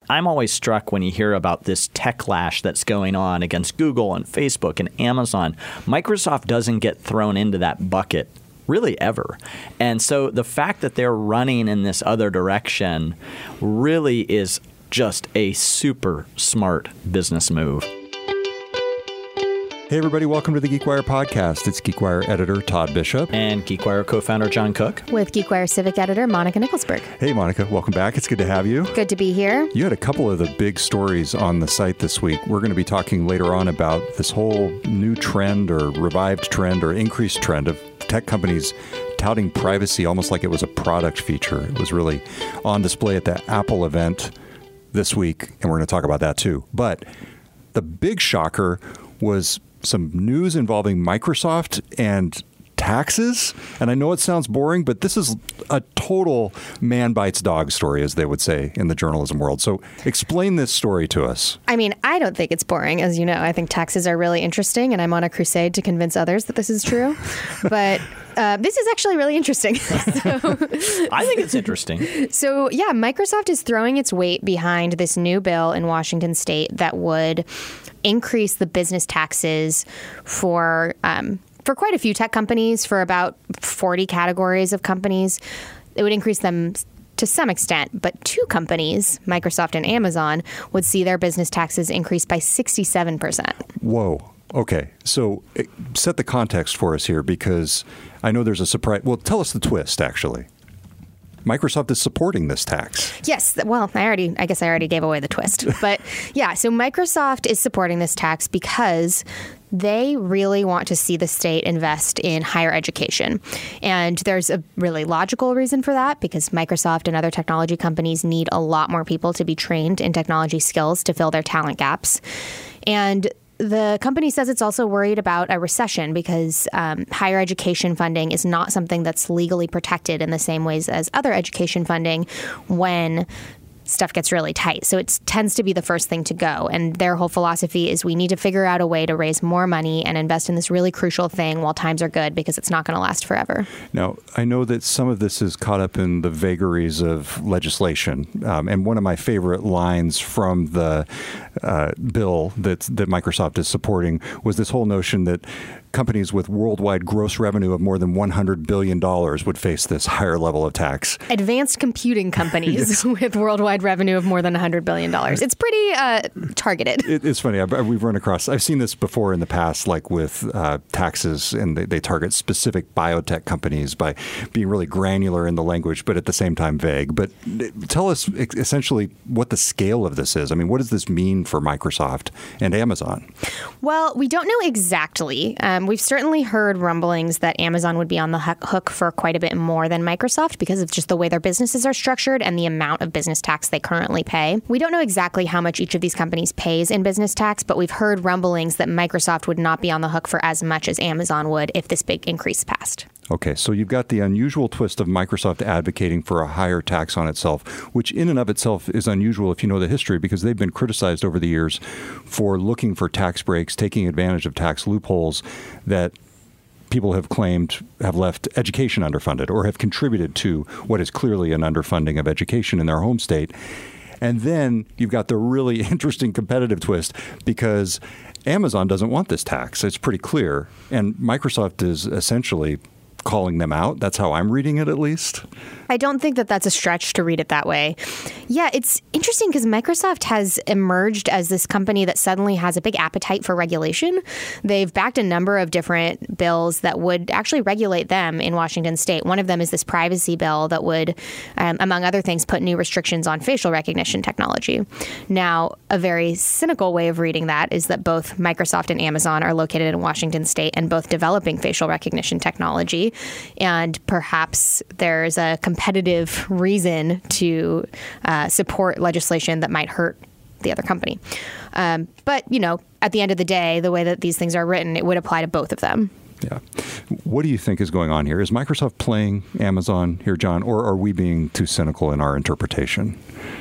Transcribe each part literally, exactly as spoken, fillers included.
I'm always struck when you hear about this techlash that's going on against Google and Facebook and Amazon. Microsoft doesn't get thrown into that bucket really ever. And so the fact that they're running in this other direction really is just a super smart business move. Hey, everybody. Welcome to the GeekWire podcast. It's GeekWire editor Todd Bishop. And GeekWire co-founder John Cook. With GeekWire Civic editor Monica Nicholsberg. Hey, Monica. Welcome back. It's good to have you. Good to be here. You had a couple of the big stories on the site this week. We're going to be talking later on about this whole new trend or revived trend or increased trend of tech companies touting privacy almost like it was a product feature. It was really on display at the Apple event this week, and we're going to talk about that too. But the big shocker was some news involving Microsoft and taxes. And I know it sounds boring, but this is a total man bites dog story, as they would say in the journalism world. So explain this story to us. I mean, I don't think it's boring. As you know, I think taxes are really interesting, and I'm on a crusade to convince others that this is true. But uh, this is actually really interesting. so, I think it's interesting. So, yeah, Microsoft is throwing its weight behind this new bill in Washington state that would increase the business taxes for um, for quite a few tech companies, for about forty categories of companies. It would increase them to some extent, but two companies, Microsoft and Amazon, would see their business taxes increase by sixty-seven percent. Whoa. Okay. So set the context for us here, because I know there's a surprise. Well, tell us the twist, actually. Microsoft is supporting this tax. Yes. Well, I already, I guess I already gave away the twist. But yeah, so Microsoft is supporting this tax because they really want to see the state invest in higher education. And there's a really logical reason for that, because Microsoft and other technology companies need a lot more people to be trained in technology skills to fill their talent gaps. And the company says it's also worried about a recession because um, higher education funding is not something that's legally protected in the same ways as other education funding when stuff gets really tight. So it tends to be the first thing to go. And their whole philosophy is we need to figure out a way to raise more money and invest in this really crucial thing while times are good, because it's not going to last forever. Now, I know that some of this is caught up in the vagaries of legislation. Um, and one of my favorite lines from the uh, bill that, that Microsoft is supporting was this whole notion that companies with worldwide gross revenue of more than one hundred billion dollars would face this higher level of tax. Advanced computing companies with worldwide revenue of more than one hundred billion dollars. It's pretty uh, targeted. It, it's funny. I've, we've run across, I've seen this before in the past, like with uh, taxes, and they, they target specific biotech companies by being really granular in the language, but at the same time vague. But tell us essentially what the scale of this is. I mean, what does this mean for Microsoft and Amazon? Well, we don't know exactly. Um, we've certainly heard rumblings that Amazon would be on the hook for quite a bit more than Microsoft because of just the way their businesses are structured and the amount of business tax they currently pay. We don't know exactly how much each of these companies pays in business tax, but we've heard rumblings that Microsoft would not be on the hook for as much as Amazon would if this big increase passed. Okay, so you've got the unusual twist of Microsoft advocating for a higher tax on itself, which in and of itself is unusual if you know the history, because they've been criticized over the years for looking for tax breaks, taking advantage of tax loopholes that people have claimed have left education underfunded or have contributed to what is clearly an underfunding of education in their home state. And then you've got the really interesting competitive twist, because Amazon doesn't want this tax. It's pretty clear. And Microsoft is essentially calling them out. That's how I'm reading it, at least. I don't think that that's a stretch to read it that way. Yeah, it's interesting because Microsoft has emerged as this company that suddenly has a big appetite for regulation. They've backed a number of different bills that would actually regulate them in Washington state. One of them is this privacy bill that would, um, among other things, put new restrictions on facial recognition technology. Now, a very cynical way of reading that is that both Microsoft and Amazon are located in Washington state and both developing facial recognition technology. And perhaps there's a competitive reason to uh, support legislation that might hurt the other company. Um, but, you know, at the end of the day, the way that these things are written, it would apply to both of them. Yeah. What do you think is going on here? Is Microsoft playing Amazon here, John, or are we being too cynical in our interpretation?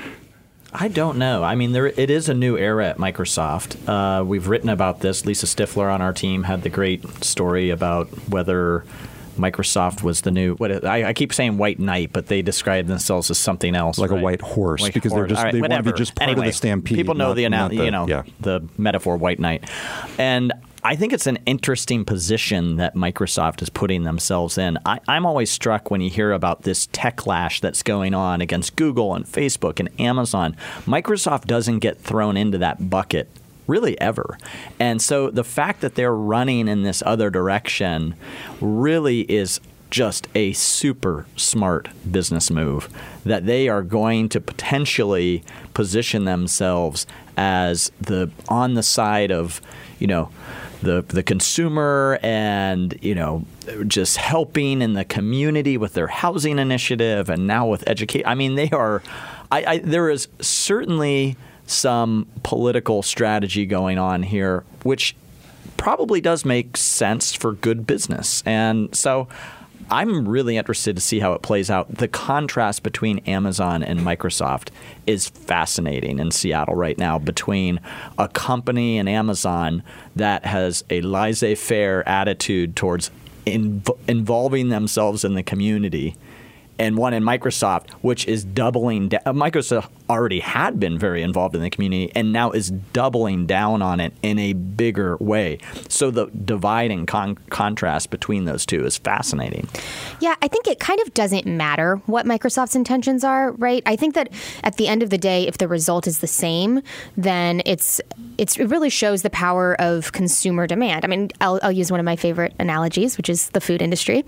I don't know. I mean, there it is a new era at Microsoft. Uh, we've written about this. Lisa Stifler on our team had the great story about whether Microsoft was the new. What I, I keep saying white knight, but they describe themselves as something else, like right? a white horse, white because horse. they're just right, they whatever. want to be just part anyway, of the stampede. People know not, the, not the you know yeah. the metaphor white knight, and I think it's an interesting position that Microsoft is putting themselves in. I, I'm always struck when you hear about this techlash that's going on against Google and Facebook and Amazon. Microsoft doesn't get thrown into that bucket really ever. And so the fact that they're running in this other direction really is just a super smart business move, that they are going to potentially position themselves as the on the side of, you know, the the consumer and, you know, just helping in the community with their housing initiative and now with education. I mean, they are I, I there is certainly some political strategy going on here, which probably does make sense for good business. And so I'm really interested to see how it plays out. The contrast between Amazon and Microsoft is fascinating in Seattle right now, between a company in Amazon that has a laissez-faire attitude towards inv- involving themselves in the community, and one in Microsoft, which is doubling down. Microsoft already had been very involved in the community and now is doubling down on it in a bigger way. So the divide and con- contrast between those two is fascinating. Yeah, I think it kind of doesn't matter what Microsoft's intentions are, right? I think that at the end of the day, if the result is the same, then it's it's it really shows the power of consumer demand. I mean, I'll, I'll use one of my favorite analogies, which is the food industry.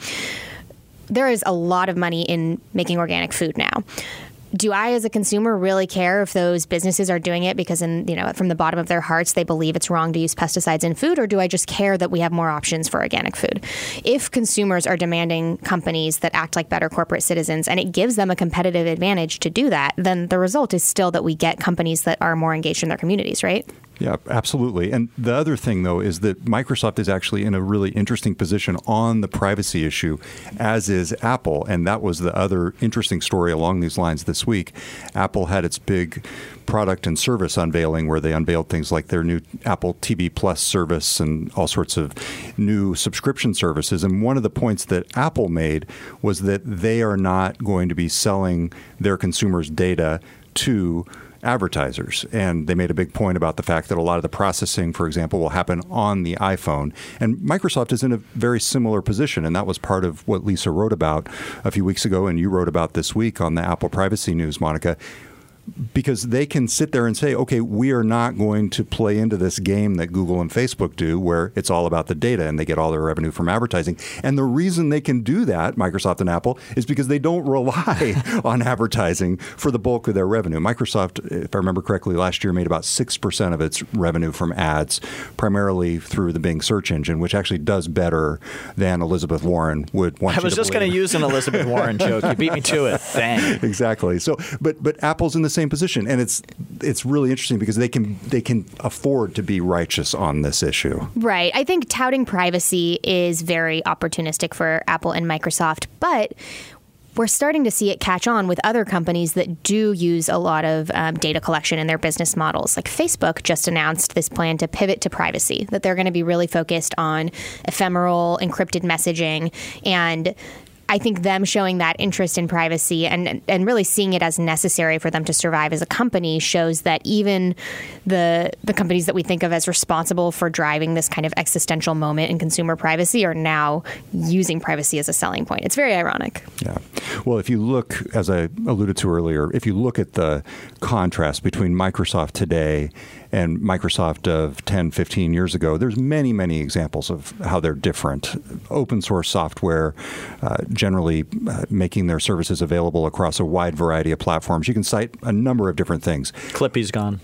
There is a lot of money in making organic food now. Do I, as a consumer, really care if those businesses are doing it because, in, you know, from the bottom of their hearts, they believe it's wrong to use pesticides in food, or do I just care that we have more options for organic food? If consumers are demanding companies that act like better corporate citizens, and it gives them a competitive advantage to do that, then the result is still that we get companies that are more engaged in their communities, right? Yeah, absolutely. And the other thing, though, is that Microsoft is actually in a really interesting position on the privacy issue, as is Apple. And that was the other interesting story along these lines this week. Apple had its big product and service unveiling, where they unveiled things like their new Apple T V Plus service and all sorts of new subscription services. And one of the points that Apple made was that they are not going to be selling their consumers' data to advertisers. And they made a big point about the fact that a lot of the processing, for example, will happen on the iPhone. And Microsoft is in a very similar position. And that was part of what Lisa wrote about a few weeks ago, and you wrote about this week on the Apple Privacy News, Monica. Because they can sit there and say, okay, we are not going to play into this game that Google and Facebook do, where it's all about the data and they get all their revenue from advertising. And the reason they can do that, Microsoft and Apple, is because they don't rely on advertising for the bulk of their revenue. Microsoft, if I remember correctly, last year made about six percent of its revenue from ads, primarily through the Bing search engine, which actually does better than Elizabeth Warren would want you to believe. I was just going to use an Elizabeth Warren joke. You beat me to it. Dang. Exactly. So, but but Apple's in the same position, and it's it's really interesting because they can they can afford to be righteous on this issue. Right. I think touting privacy is very opportunistic for Apple and Microsoft, but we're starting to see it catch on with other companies that do use a lot of um, data collection in their business models. Like Facebook just announced this plan to pivot to privacy, that they're going to be really focused on ephemeral, encrypted messaging. And I think them showing that interest in privacy and and really seeing it as necessary for them to survive as a company shows that even the the companies that we think of as responsible for driving this kind of existential moment in consumer privacy are now using privacy as a selling point. It's very ironic. Yeah. Well, if you look, as I alluded to earlier, if you look at the contrast between Microsoft today and Microsoft of ten, fifteen years ago, there's many, many examples of how they're different. Open source software, uh, generally uh, making their services available across a wide variety of platforms. You can cite a number of different things. Clippy's gone.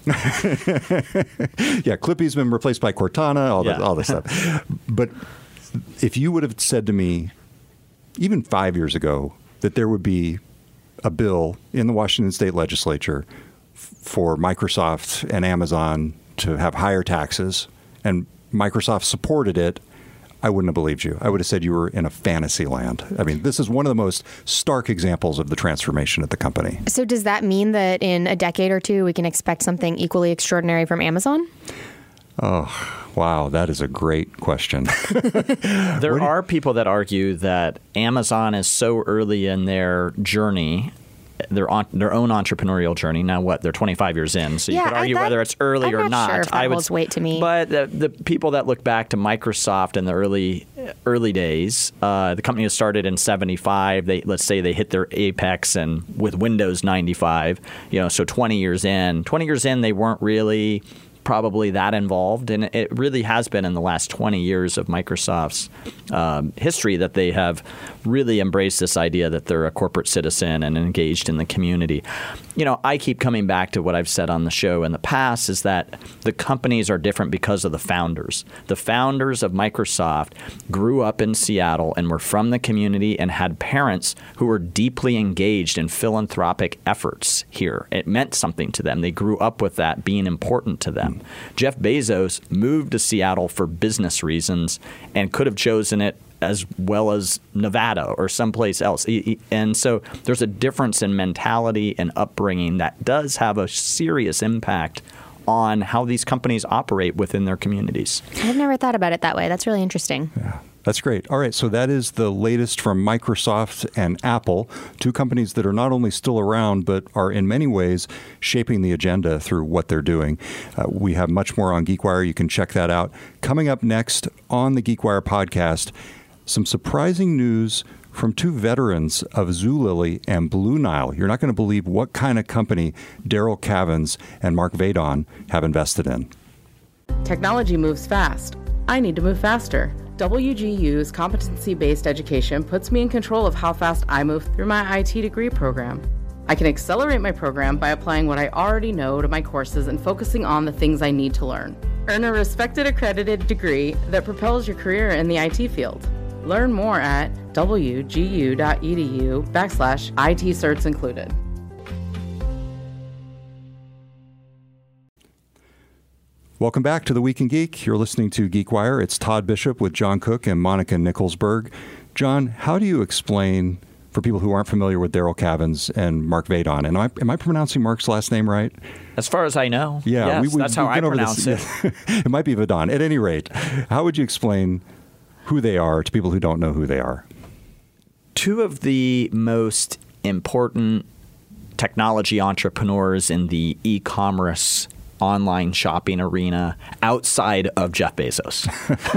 Yeah, Clippy's been replaced by Cortana, all, yeah. the, all this stuff. But if you would have said to me, even five years ago, that there would be a bill in the Washington State legislature for Microsoft and Amazon to have higher taxes, and Microsoft supported it, I wouldn't have believed you. I would have said you were in a fantasy land. I mean, this is one of the most stark examples of the transformation at the company. So does that mean that in a decade or two, we can expect something equally extraordinary from Amazon? Oh, Wow, that is a great question. There are people that argue that Amazon is so early in their journey, their on, their own entrepreneurial journey. Now, what? They're twenty-five years in, so Yeah, you could argue I- that- whether it's early I'm or not not. sure if that I would holds weight to me. But the, the people that look back to Microsoft in the early early days, uh, the company was started in seventy-five. They let's say they hit their apex and with Windows ninety-five. You know, so twenty years in, twenty years in, they weren't really probably that involved, and it really has been in the last twenty years of Microsoft's um, history that they have really embraced this idea that they're a corporate citizen and engaged in the community. You know, I keep coming back to what I've said on the show in the past is that the companies are different because of the founders. The founders of Microsoft grew up in Seattle and were from the community and had parents who were deeply engaged in philanthropic efforts here. It meant something to them. They grew up with that being important to them. Jeff Bezos moved to Seattle for business reasons and could have chosen it as well as Nevada or someplace else. And so there's a difference in mentality and upbringing that does have a serious impact on how these companies operate within their communities. I've never thought about it that way. That's really interesting. Yeah. That's great. All right, so that is the latest from Microsoft and Apple, two companies that are not only still around, but are in many ways shaping the agenda through what they're doing. Uh, we have much more on GeekWire. You can check that out. Coming up next on the GeekWire podcast, some surprising news from two veterans of Zulily and Blue Nile. You're not going to believe what kind of company Darrell Cavens and Mark Vadon have invested in. Technology moves fast. I need to move faster. W G U's competency-based education puts me in control of how fast I move through my I T degree program. I can accelerate my program by applying what I already know to my courses and focusing on the things I need to learn. Earn a respected accredited degree that propels your career in the I T field. Learn more at W G U dot E D U backslash I T certs included. Welcome back to The Week in Geek. You're listening to GeekWire. It's Todd Bishop with John Cook and Monica Nicholsberg. John, how do you explain, for people who aren't familiar with Darrell Cavens and Mark Vadon, and am I, am I pronouncing Mark's last name right? As far as I know, Yeah, yes, we, we, that's how I pronounce this. it. It might be Vadon. At any rate, how would you explain who they are to people who don't know who they are? Two of the most important technology entrepreneurs in the e-commerce online shopping arena outside of Jeff Bezos.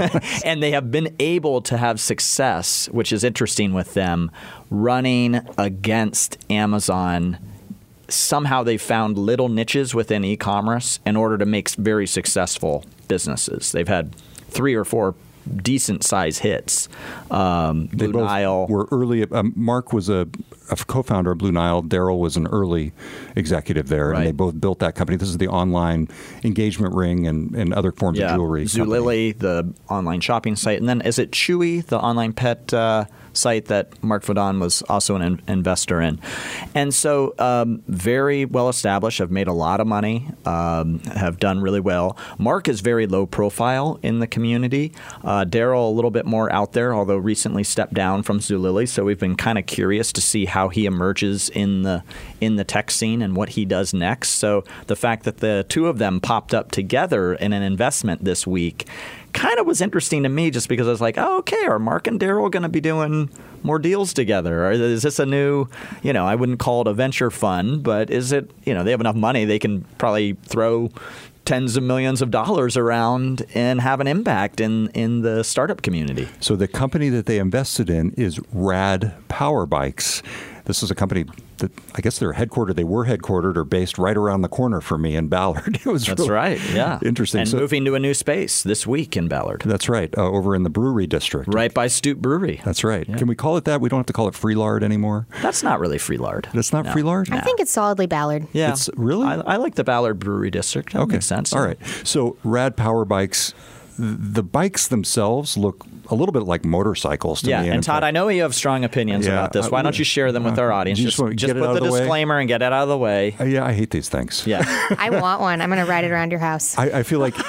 And they have been able to have success, which is interesting with them, running against Amazon. Somehow they found little niches within e-commerce in order to make very successful businesses. They've had three or four decent size hits. Um, Blue They both Nile were early. Um, Mark was a, a co-founder of Blue Nile. Darrell was an early executive there, Right. and they both built that company. This is the online engagement ring and, and other forms of jewelry. company. Zulily, the online shopping site. And then is it Chewy, the online pet uh, site that Mark Vadon was also an in- investor in. And so um, very well established, have made a lot of money, um, have done really well. Mark is very low profile in the community. Uh, Darrell a little bit more out there, although recently stepped down from Zulily. So we've been kind of curious to see how he emerges in the in the tech scene and what he does next. So the fact that the two of them popped up together in an investment this week kind of was interesting to me, just because I was like, oh, okay, are Mark and Darrell going to be doing more deals together? Or is this a new, you know, I wouldn't call it a venture fund, but is it, you know, they have enough money, they can probably throw tens of millions of dollars around and have an impact in, in the startup community. So the company that they invested in is Rad Power Bikes. This is a company that I guess they're headquartered. They were headquartered or based right around the corner from me in Ballard. It was That's really right, yeah. interesting. And So- moving to a new space this week in Ballard. That's right, uh, over in the brewery district. Right by Stoop Brewery. That's right. Yeah. Can we call it that? We don't have to call it Free Lard anymore. That's not really Free Lard. That's not No. Free Lard? I think it's solidly Ballard. Yeah. It's really? I, I like the Ballard Brewery District. That Okay. makes sense. All right. So Rad Power Bikes, th- the bikes themselves look a little bit like motorcycles to Yeah, me. and in Todd, fact- I know you have strong opinions Yeah, about this. uh, Why don't you share them with uh, our audience? you Just, just wanna just get it put out the of the way? disclaimer and get it out of the way. Uh, yeah, I hate these things. Yeah, I want one. I'm going to ride it around your house. I, I feel like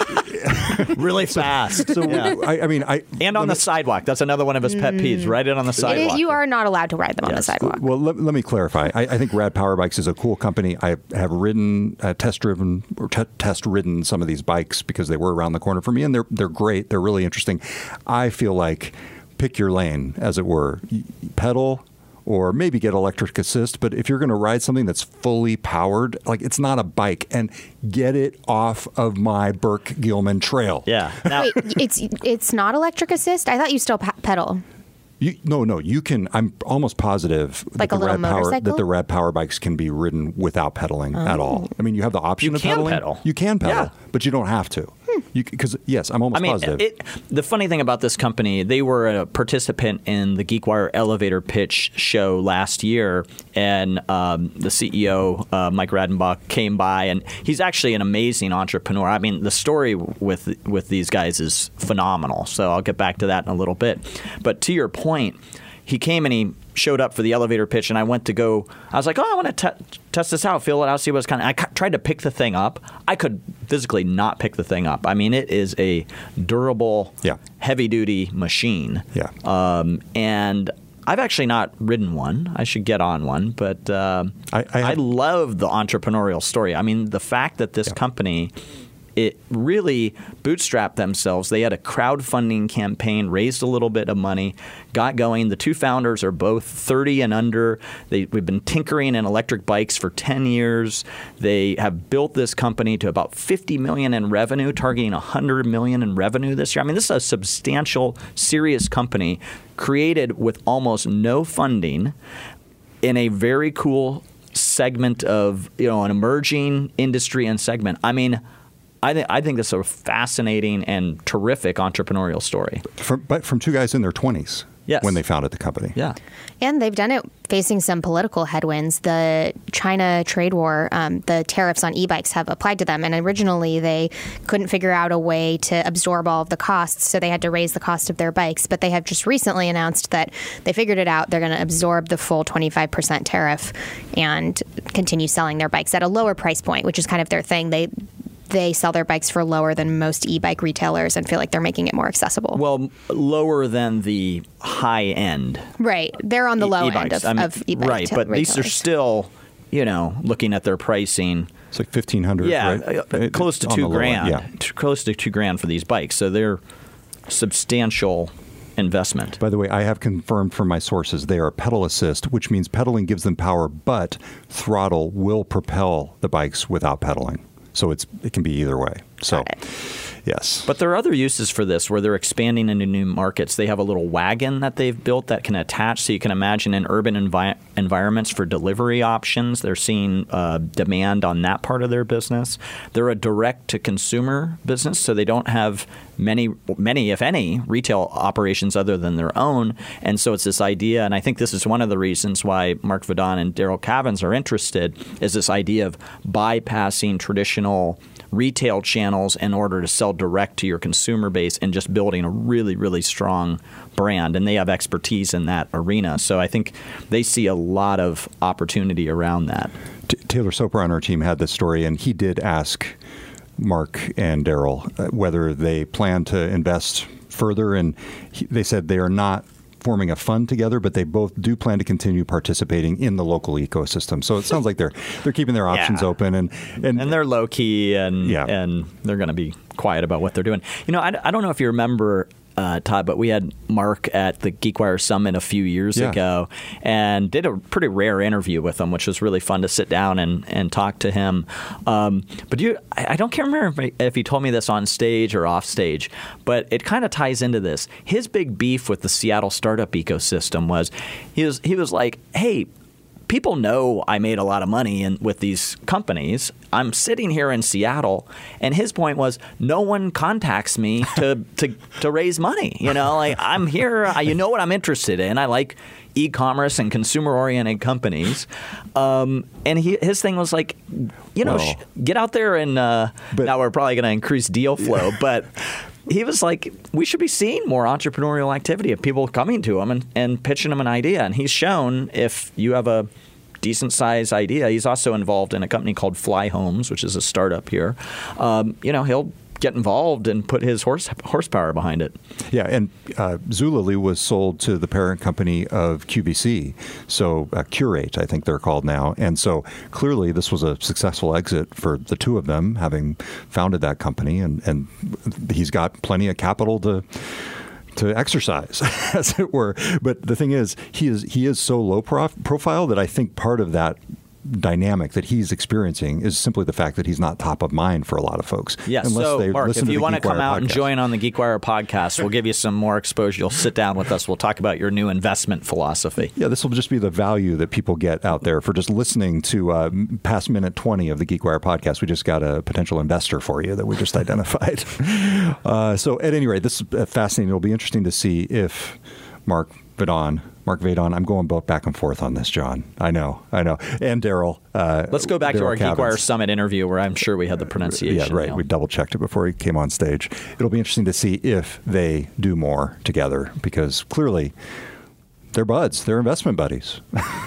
really fast. so. Yeah. I, I mean, I And on the sidewalk. That's another one of his pet peeves. Right it on the It sidewalk. is, you are not allowed to ride them on the Yes. sidewalk. Well, let, let me clarify. I, I think Rad Power Bikes is a cool company. I have ridden, uh, test driven, or t- test ridden some of these bikes because they were around the corner for me, and they're they're great. They're really interesting. I feel like pick your lane, as it were. Pedal or maybe get electric assist. But if you're going to ride something that's fully powered, like it's not a bike, and get it off of my Burke Gilman trail. Yeah. Now, Wait, it's it's not electric assist? I thought you still pa- pedal. You, no, no, you can. I'm almost positive Like that, a the little rad power, motorcycle? that the rad power bikes can be ridden without pedaling Oh. at all. I mean, you have the option You of can pedaling. pedal. You can pedal, Yeah. but you don't have to. Because yes, I'm almost I mean, positive. it, the funny thing about this company, they were a participant in the GeekWire elevator pitch show last year, and um, the C E O, uh, Mike Radenbach, came by, and he's actually an amazing entrepreneur. I mean, the story with with these guys is phenomenal. So I'll get back to that in a little bit. But to your point, he came and he showed up for the elevator pitch, and I went to go. I was like, oh, I want to te- test this out, feel it out, see what's kind of. I ca- tried to pick the thing up. I could physically not pick the thing up. I mean, it is a durable, Yeah. heavy-duty machine. Yeah. Um, and I've actually not ridden one. I should get on one, but uh, I- I I, have- love the entrepreneurial story. I mean, the fact that this company. It really bootstrapped themselves. They had a crowdfunding campaign, raised a little bit of money, got going. The two founders are both thirty and under. They, we've been tinkering in electric bikes for ten years. They have built this company to about fifty million dollars in revenue, targeting one hundred million dollars in revenue this year. I mean, this is a substantial, serious company created with almost no funding in a very cool segment of, you know, an emerging industry and segment. I mean, I, th- I think that's a fascinating and terrific entrepreneurial story. from, but from two guys in their twenties Yes. when they founded the company. Yeah. And they've done it facing some political headwinds. The China trade war, um, the tariffs on e-bikes have applied to them. And originally they couldn't figure out a way to absorb all of the costs, so they had to raise the cost of their bikes. But they have just recently announced that they figured it out. They're going to absorb the full twenty-five percent tariff and continue selling their bikes at a lower price point, which is kind of their thing. They They sell their bikes for lower than most e-bike retailers and feel like they're making it more accessible. Well, lower than the high end. Right. They're on the low e-bikes. end of, I mean, of e-bike right, ta- but these are retailers. still, you know, looking at their pricing. It's like fifteen hundred. Yeah, right? uh, close to On two the low end, grand. Yeah. T- close to two grand for these bikes. So they're substantial investment. By the way, I have confirmed from my sources they are pedal assist, which means pedaling gives them power, but throttle will propel the bikes without pedaling. So it's it can be either way. So, yes. But there are other uses for this where they're expanding into new markets. They have a little wagon that they've built that can attach, so you can imagine in urban envi- environments for delivery options. They're seeing uh, demand on that part of their business. They're a direct-to-consumer business, so they don't have many, many, if any, retail operations other than their own. And so it's this idea, and I think this is one of the reasons why Mark Vadon and Daryl Cavins are interested, is this idea of bypassing traditional retail channels in order to sell direct to your consumer base and just building a really, really strong brand. And they have expertise in that arena. So I think they see a lot of opportunity around that. T- Taylor Soper on our team had this story, and he did ask Mark and Daryl uh, whether they plan to invest further. And he, they said they are not forming a fund together, but they both do plan to continue participating in the local ecosystem. So it sounds like they're they're keeping their options Yeah. open, and and, And they're low key, and Yeah. and they're going to be quiet about what they're doing. You know, I, I don't know if you remember, uh, Todd, but we had Mark at the GeekWire Summit a few years Yeah. ago and did a pretty rare interview with him, which was really fun to sit down and, and talk to him. Um, but you, I, I don't can't remember if, if he told me this on stage or off stage, but it kind of ties into this. His big beef with the Seattle startup ecosystem was he was he was like, hey, people know I made a lot of money in, with these companies. I'm sitting here in Seattle, and his point was, no one contacts me to to, to raise money. You know, like I'm here. I, you know what I'm interested in. I like e-commerce and consumer-oriented companies. Um, and he, his thing was like, you know, Well, sh- get out there and uh, but- now we're probably going to increase deal flow, but. He was like, we should be seeing more entrepreneurial activity of people coming to him and, and pitching him an idea. And he's shown if you have a decent sized idea, he's also involved in a company called Fly Homes, which is a startup here. Um, you know, he'll get involved and put his horse horsepower behind it. Yeah, and uh, Zulily was sold to the parent company of Q V C, so uh, Curate, I think they're called now. And so clearly this was a successful exit for the two of them, having founded that company, and, and he's got plenty of capital to to exercise, as it were. But the thing is, he is he is so low prof- profile that I think part of that dynamic that he's experiencing is simply the fact that he's not top of mind for a lot of folks. Yeah, so Mark, if you want to come out podcast. and join on the GeekWire podcast, we'll give you some more exposure. You'll sit down with us. We'll talk about your new investment philosophy. Yeah, this will just be the value that people get out there for just listening to uh, past minute twenty of the GeekWire podcast. We just got a potential investor for you that we just identified. uh, so at any rate, this is fascinating. It'll be interesting to see if Mark Vadon, Mark Vadon, I'm going both back and forth on this, John. I know, I know. And Daryl. Uh, Let's go back Daryl to our Cavins. GeekWire Summit interview where I'm sure we had the pronunciation. Yeah, right. nailed. We double checked it before he came on stage. It'll be interesting to see if they do more together, because clearly they're buds. They're investment buddies.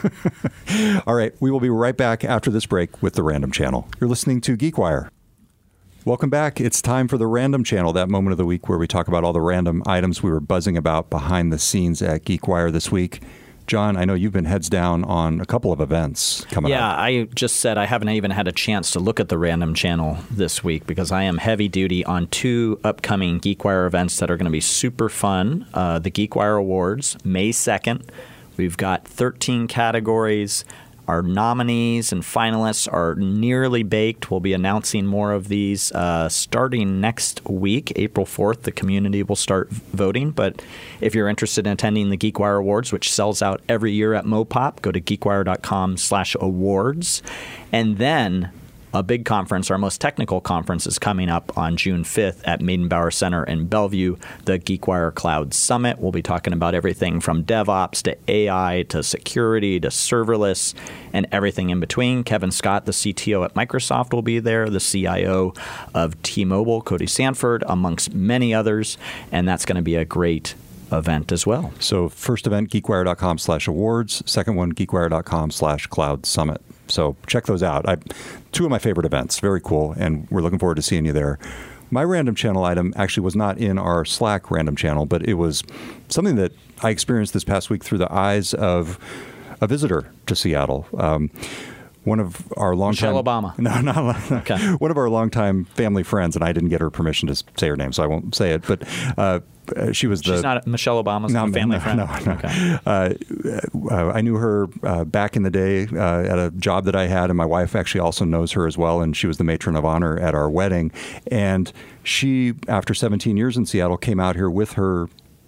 All right. We will be right back after this break with the Random Channel. You're listening to GeekWire. Welcome back. It's time for the Random Channel, that moment of the week where we talk about all the random items we were buzzing about behind the scenes at GeekWire this week. John, I know you've been heads down on a couple of events coming yeah, up. Yeah, I just said I haven't even had a chance to look at the Random Channel this week because I am heavy duty on two upcoming GeekWire events that are going to be super fun. Uh, the GeekWire Awards, May second. We've got thirteen categories. Our nominees and finalists are nearly baked. We'll be announcing more of these uh, starting next week, April fourth. The community will start voting. But if you're interested in attending the GeekWire Awards, which sells out every year at Mopop, go to geekwire.com slash awards. And then a big conference, our most technical conference, is coming up on June fifth at Meydenbauer Center in Bellevue, the GeekWire Cloud Summit. We'll be talking about everything from DevOps to A I to security to serverless and everything in between. Kevin Scott, the C T O at Microsoft, will be there, the C I O of T-Mobile, Cody Sanford, amongst many others, and that's going to be a great event as well. So first event, geekwire.com slash awards. Second one, geekwire.com slash cloud summit. So check those out. I, two of my favorite events. Very cool. And we're looking forward to seeing you there. My Random Channel item actually was not in our Slack Random Channel, but it was something that I experienced this past week through the eyes of a visitor to Seattle. Um, One of our longtime Michelle Obama. No, not okay. One of our longtime family friends, and I didn't get her permission to say her name, so I won't say it. But uh, she was the. She's not Michelle Obama's no, family no, friend. No, no. Okay. Uh, uh, I knew her uh, back in the day uh, at a job that I had, and my wife actually also knows her as well. And she was the matron of honor at our wedding. And she, after seventeen years in Seattle, came out here with her.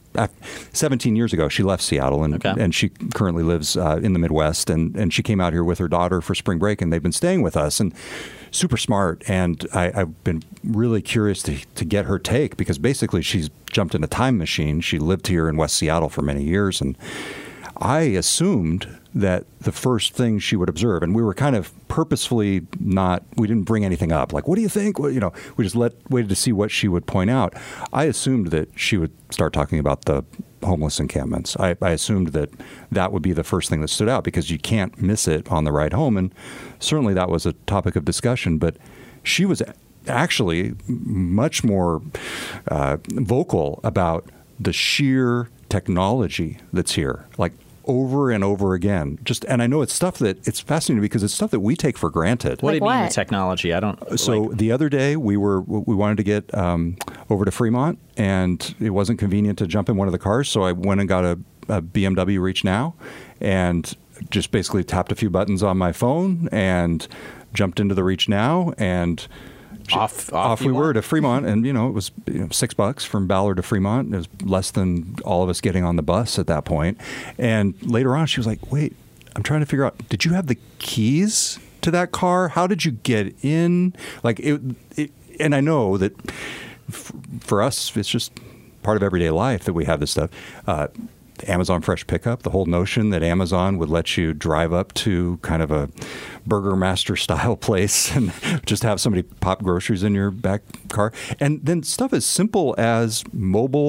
seventeen years ago, she left Seattle, and okay. and she currently lives uh, in the Midwest. And, and she came out here with her daughter for spring break, and they've been staying with us. And super smart. And I, I've been really curious to, to get her take, because basically she's jumped in a time machine. She lived here in West Seattle for many years, and I assumed that the first thing she would observe, and we were kind of purposefully not, we didn't bring anything up. Like, what do you think? Well, you know, we just let waited to see what she would point out. I assumed that she would start talking about the homeless encampments. I, I assumed that that would be the first thing that stood out, because you can't miss it on the ride home. And certainly that was a topic of discussion. But she was actually much more uh, vocal about the sheer technology that's here. Like, over and over again. Just, and I know it's stuff that, it's fascinating because it's stuff that we take for granted. What Like do you mean what? the technology? I don't. So like, the other day we were we wanted to get um, over to Fremont, and it wasn't convenient to jump in one of the cars, so I went and got a, a B M W Reach Now, and just basically tapped a few buttons on my phone and jumped into the Reach Now, and Off, off, off you we were went. to Fremont, and you know it was you know, six bucks from Ballard to Fremont. It was less than all of us getting on the bus at that point. And later on, she was like, "Wait, I'm trying to figure out. Did you have the keys to that car? How did you get in? Like it?" it and I know that f- for us, it's just part of everyday life that we have this stuff. Uh, Amazon Fresh Pickup, the whole notion that Amazon would let you drive up to kind of a Burger Master style place and just have somebody pop groceries in your back car. And then stuff as simple as mobile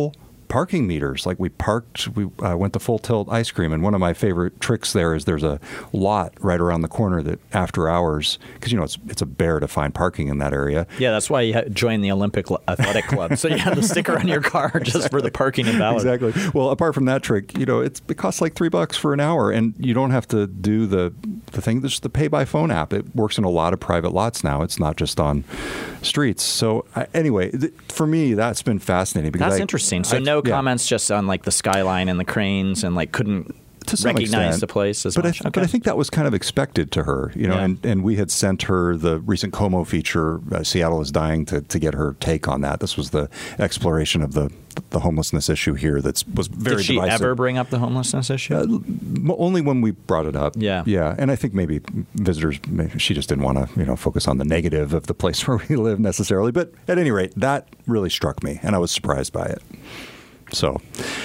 parking meters. Like we parked, we uh, went to Full Tilt Ice Cream, and one of my favorite tricks there is there's a lot right around the corner that after hours, because you know it's it's a bear to find parking in that area. Yeah, that's why you joined the Olympic Athletic Club. So you have the sticker on your car just exactly. for the parking in Ballard. Exactly. Well, apart from that trick, you know, it's, it costs like three bucks for an hour, and you don't have to do the the thing. There's the pay by phone app. It works in a lot of private lots now. It's not just on streets. So uh, anyway, th- for me, that's been fascinating. Because that's I, interesting. So I, no yeah. comments just on like the skyline and the cranes and like couldn't to some recognize extent. the place as but much. I, okay. But I think that was kind of expected to her, you know, yeah. and, and we had sent her the recent Como feature, uh, Seattle is Dying, to, to get her take on that. This was the exploration of the the homelessness issue here that was very Did she divisive. ever bring up the homelessness issue? Uh, only when we brought it up. Yeah. Yeah. And I think maybe visitors, maybe she just didn't want to, you know, focus on the negative of the place where we live necessarily. But at any rate, that really struck me, and I was surprised by it. So,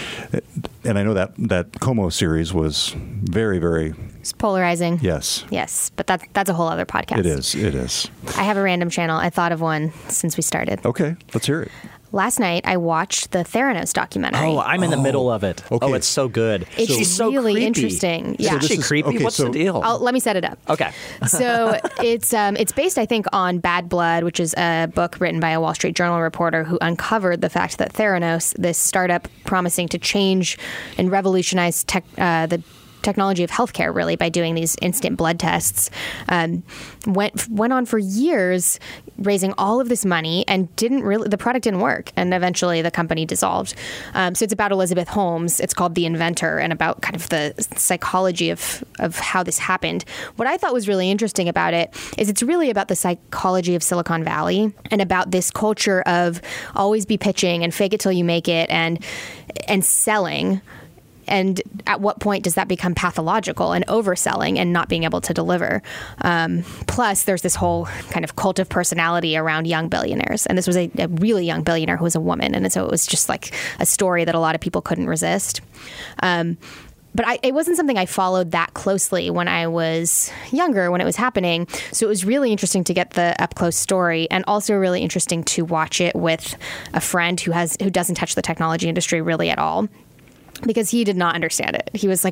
and I know that that Como series was very, very... It's polarizing. Yes. Yes, but that, that's a whole other podcast. It is. It is. I have a random channel. I thought of one since we started. Okay. Let's hear it. Last night, I watched the Theranos documentary. Oh, I'm in the Oh, middle of it. okay. Oh, it's so good. It's She's so really creepy. interesting. Yeah. Isn't she is- creepy? okay, What's so- the deal? Oh, let me set it up. Okay. So it's um, it's based, I think, on Bad Blood, which is a book written by a Wall Street Journal reporter who uncovered the fact that Theranos, this startup promising to change and revolutionize tech, uh, the technology of healthcare, really, by doing these instant blood tests, um, went went on for years, raising all of this money, and didn't really the product didn't work, and eventually the company dissolved. Um, so it's about Elizabeth Holmes. It's called The Inventor, and about kind of the psychology of of how this happened. What I thought was really interesting about it is it's really about the psychology of Silicon Valley and about this culture of always be pitching and fake it till you make it and and selling. And at what point does that become pathological and overselling and not being able to deliver? Um, plus, there's this whole kind of cult of personality around young billionaires. And this was a, a really young billionaire who was a woman. And so it was just like a story that a lot of people couldn't resist. Um, But I, it wasn't something I followed that closely when I was younger, when it was happening. So it was really interesting to get the up-close story, and also really interesting to watch it with a friend who has who doesn't touch the technology industry really at all. Because he did not understand it. He was like,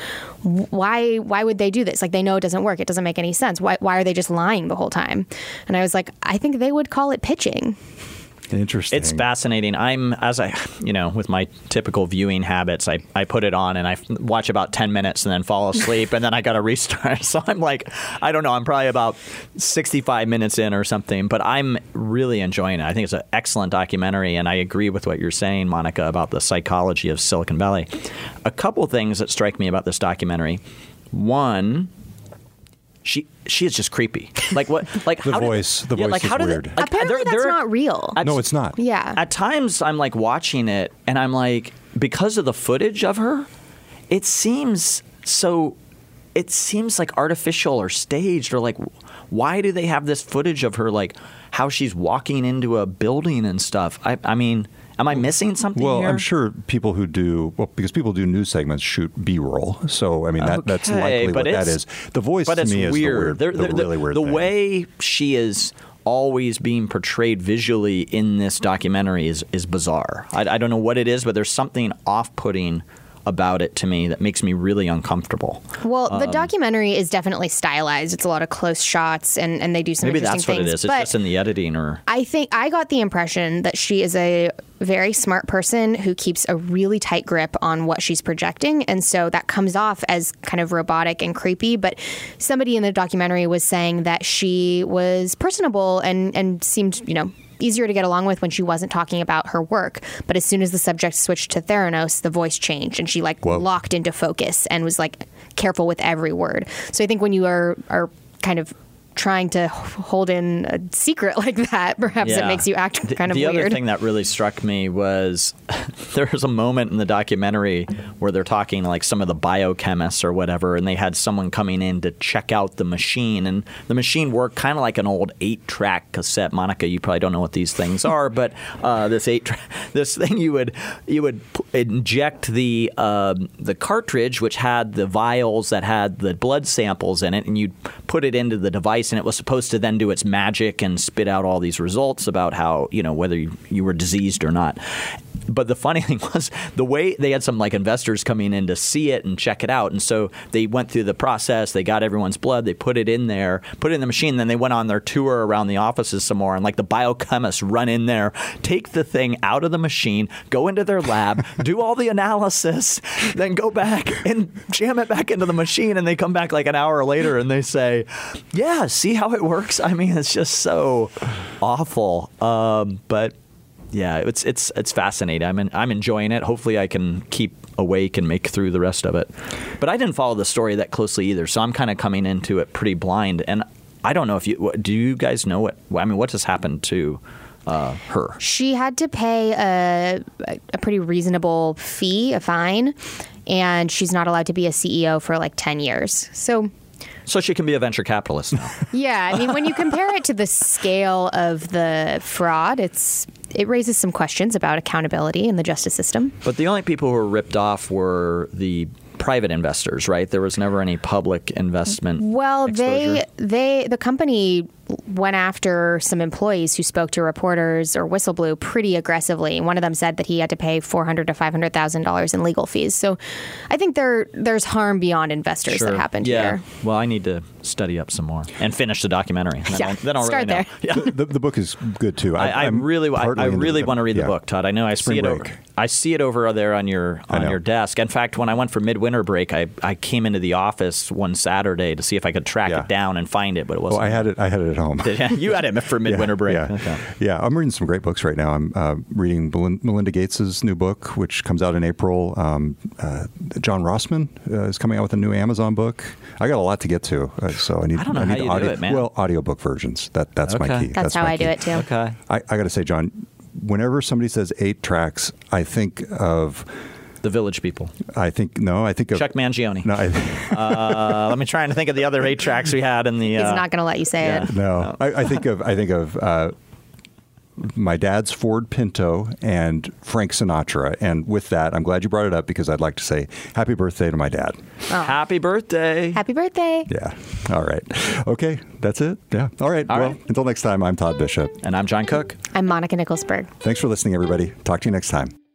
why why would they do this? Like, they know it doesn't work. It doesn't make any sense. Why, why are they just lying the whole time? And I was like, I think they would call it pitching. Interesting. It's fascinating. I'm, as I, you know, with my typical viewing habits, I, I put it on and I watch about ten minutes and then fall asleep and then I got to restart. So I'm like, I don't know, I'm probably about sixty-five minutes in or something, but I'm really enjoying it. I think it's an excellent documentary, and I agree with what you're saying, Monica, about the psychology of Silicon Valley. A couple things that strike me about this documentary. One, She she is just creepy. Like what? Like The how did- voice- the yeah, voice like is how did weird. They, like, Apparently there- that's there are- not real. at- No, it's not. Yeah. At times, I'm like watching it, and I'm like, because of the footage of her, it seems so. It seems like artificial or staged, or like, why do they have this footage of her, like how she's walking into a building and stuff? I, I mean. Am I missing something Well, here? I'm sure people who do, well, because people do news segments shoot B-roll. So, I mean, that, that's Okay, likely but what that it's- is. The voice but to it's me is weird. the weird, They're- the they're- really weird The thing. way she is always being portrayed visually in this documentary is, is bizarre. I, I don't know what it is, but there's something off-putting about it to me that makes me really uncomfortable. Well, Um, the documentary is definitely stylized. It's a lot of close shots, and, and they do some Maybe interesting that's what things. it is. It's but just in the editing, or I think I got the impression that she is a very smart person who keeps a really tight grip on what she's projecting. And so that comes off as kind of robotic and creepy. But somebody in the documentary was saying that she was personable and, and seemed, you know, easier to get along with when she wasn't talking about her work. But as soon as the subject switched to Theranos, the voice changed and she like Whoa. locked into focus and was like careful with every word. So I think when you are are kind of trying to hold in a secret like that, perhaps it Yeah. makes you act kind the, of the weird. other thing that really struck me was there was a moment in the documentary where they're talking to like some of the biochemists or whatever, and they had someone coming in to check out the machine, and the machine worked kind of like an old eight-track cassette. Monica, you probably don't know what these things are, but uh, this eight tra- this thing you would you would p- inject the um, the cartridge, which had the vials that had the blood samples in it, and you'd put it into the device, and it was supposed to then do its magic and spit out all these results about how, you know, whether you, you were diseased or not. but the funny thing was the way they had some like investors coming in to see it and check it out. And so they went through the process. They got everyone's blood. They put it in there, put it in the machine. Then they went on their tour around the offices some more. And like the biochemists run in there, take the thing out of the machine, go into their lab, do all the analysis, then go back and jam it back into the machine. And they come back like an hour later and they say, yeah, see how it works? I mean, it's just so awful. Um, but yeah, it's it's it's fascinating. I'm in, I'm enjoying it. Hopefully I can keep awake and make through the rest of it. But I didn't follow the story that closely either. So I'm kind of coming into it pretty blind. And I don't know if you, do you guys know what, I mean, what has happened to uh, her? She had to pay a, a pretty reasonable fee, a fine, and she's not allowed to be a C E O for like ten years. So So she can be a venture capitalist now. Yeah, I mean, when you compare it to the scale of the fraud, it's it raises some questions about accountability in the justice system. But the only people who were ripped off were the private investors, right? There was never any public investment. Well, exposure. they they the company went after some employees who spoke to reporters or whistleblew pretty aggressively. One of them said that he had to pay four hundred to five hundred thousand dollars in legal fees. So, I think there there's harm beyond investors Sure. that happened yeah. here. Well, I need to study up some more and finish the documentary. Then Yeah, I'll, then I'll start really know. there. Yeah. The, the book is good too. I, I I'm really, I, partly I into really the- want to read yeah. the book, Todd. I know I Spring see it break. over. I see it over there on your I on know. your desk. In fact, when I went for midwinter break, I, I came into the office one Saturday to see if I could track Yeah. it down and find it, but it Well, wasn't. I had it. I had it at home. You had it for midwinter yeah, break. Yeah, Okay. yeah. I'm reading some great books right now. I'm uh, reading Belin- Melinda Gates' new book, which comes out in April. Um, uh, John Rossman uh, is coming out with a new Amazon book. I got a lot to get to, uh, so I need. I don't know need how you do audio, it, man. Well, audiobook versions. That that's my Okay. key. That's, how my I key. do it too. Okay. I, I got to say, John, whenever somebody says eight tracks, I think of. The Village People. I think no. I think of Chuck Mangione. No, I, Uh, let me try and think of the other eight tracks we had in the. He's Uh, not going to let you say yeah. it. no. I, I think of I think of uh, my dad's Ford Pinto and Frank Sinatra. And with that, I'm glad you brought it up because I'd like to say happy birthday to my dad. Happy birthday. Happy birthday. Yeah. All right. Okay. That's it. Yeah. All right. All well, right. until next time, I'm Todd Bishop. And I'm John Cook. I'm Monica Nicholsberg. Thanks for listening, everybody. Talk to you next time.